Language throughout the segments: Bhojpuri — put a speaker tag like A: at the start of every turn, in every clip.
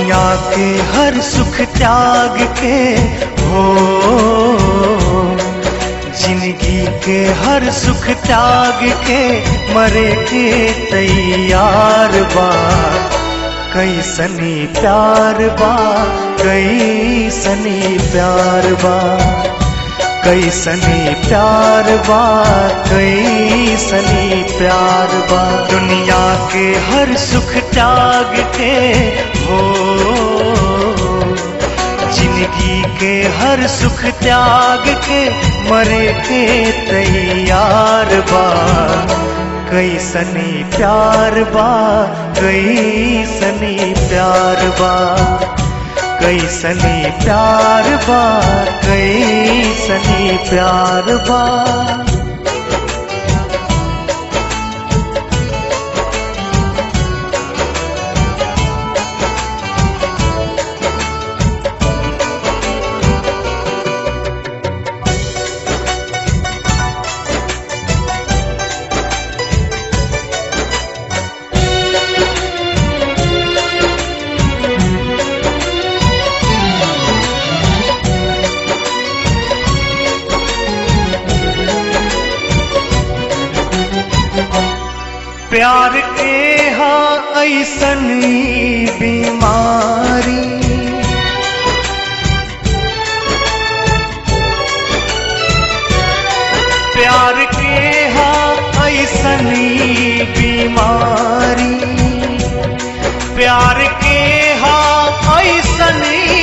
A: दुनिया के हर सुख त्याग के हो, जिंदगी के हर सुख त्याग के मरे के तैयार बा। कैसनी प्यार बा, कैसनी प्यार बा, कैसनी प्यार बा, कैसनी प्यार बा। दुनिया के हर सुख त्याग के हो, जिंदगी के हर सुख त्याग के मरे के तैयार बा। कैसनी प्यार बा, कैसनी प्यार बा, कैसनी प्यार बा, कैसनी प्यार बा। प्यार के हाँ ऐसन बीमारी, प्यार के हाँ ऐसन बीमारी, प्यार के हाँ ऐसन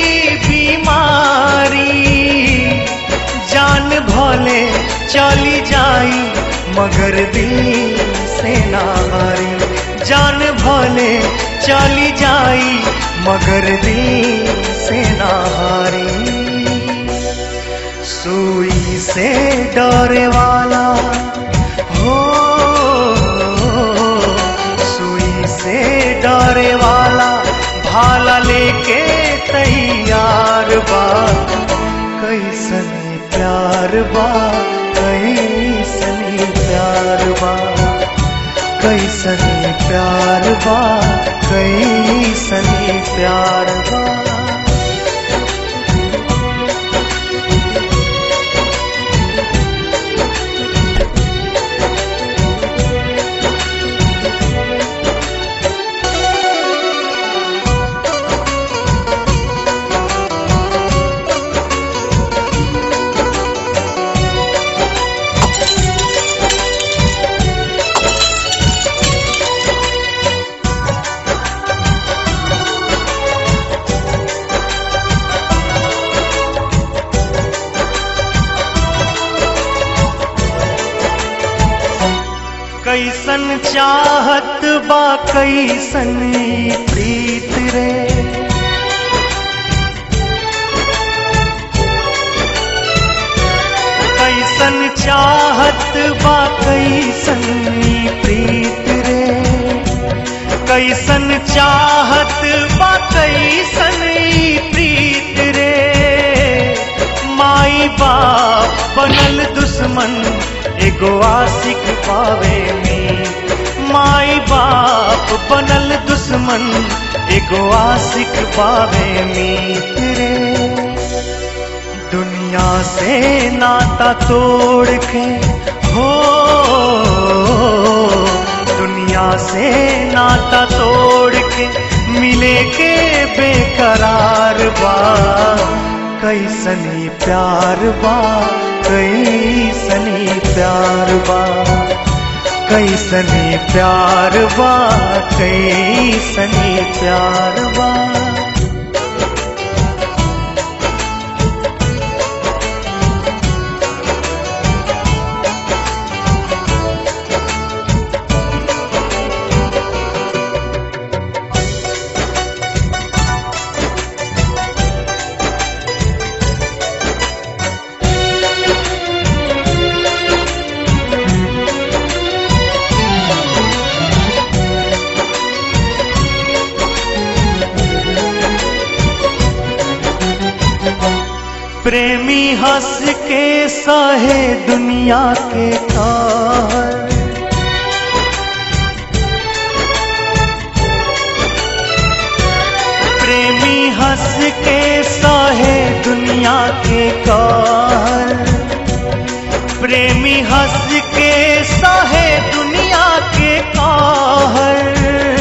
A: बीमारी। जान भले चली जाई मगर दिल से ना हारी, जान भले चली जाई मगर दिल से ना हारी। सुई से डरे वाला हो, सुई से डरे वाला भाला लेके तैयार बा। कैसनी प्यार बा, कैसनी प्यार बा, कैसनी प्यार बा, कैसनी प्यार बा। कैसन चाहत बा, कैसन प्रीत रे, कैसन चाहत बा, कैसन प्रीत रे, कैसन चाहत बा, कैसन प्रीत रे। माई बाप बनल दुश्मन एगो आशिक पावे में, माई बाप बनल दुश्मन एगो आशिक पावे में। तेरे दुनिया से नाता तोड़ के हो, दुनिया से नाता तोड़ के मिले के बेकरार बा। कैसनी प्यार बा, कैसनी प्यार बा, कैसनी प्यार बा, कैसनी प्यार बा। प्रेमी हंस के सहे दुनिया के कहर, प्रेमी हंस के सहे दुनिया के कहर, प्रेमी हंस के सहे दुनिया के कहर।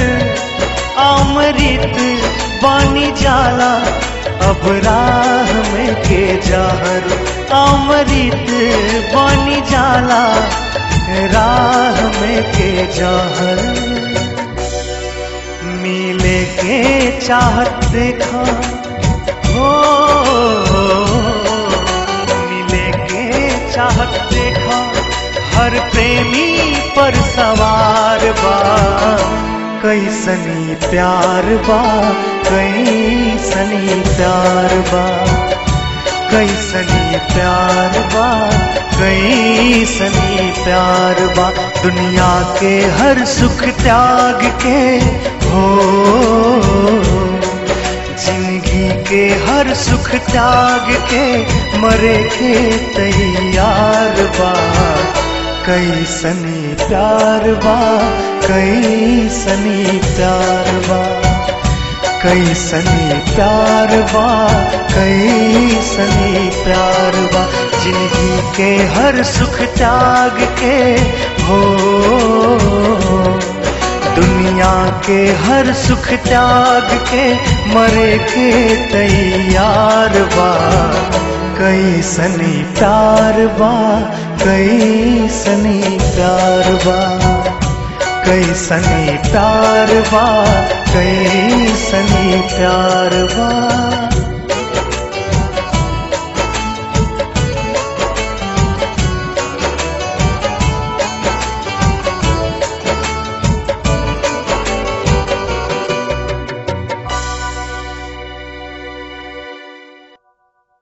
A: अमृत बनी जाला अब राह में के जहर, अमृत बनी जाला राह में के जहर। मिले के चाहत देखा हो, मिले के चाहत देखा हर प्रेमी पर सवार बा। कैसनी प्यार बा, कैसनी प्यार बा, कैसनी प्यार बा, कैसनी प्यार बा। दुनिया के हर सुख त्याग के हो, जिंदगी के हर सुख त्याग के मरे के तैयार बा। कैसनी प्यार बा, कैसनी प्यार बा, कैसनी प्यार बा, कैसनी प्यार बा। जिंदगी के हर सुख त्याग के हो, दुनिया के हर सुख त्याग के मरे के तैयार बा। कैसनी प्यार बा, कैसनी प्यार बा, कैसनी प्यार बा, कैसनी प्यार बा।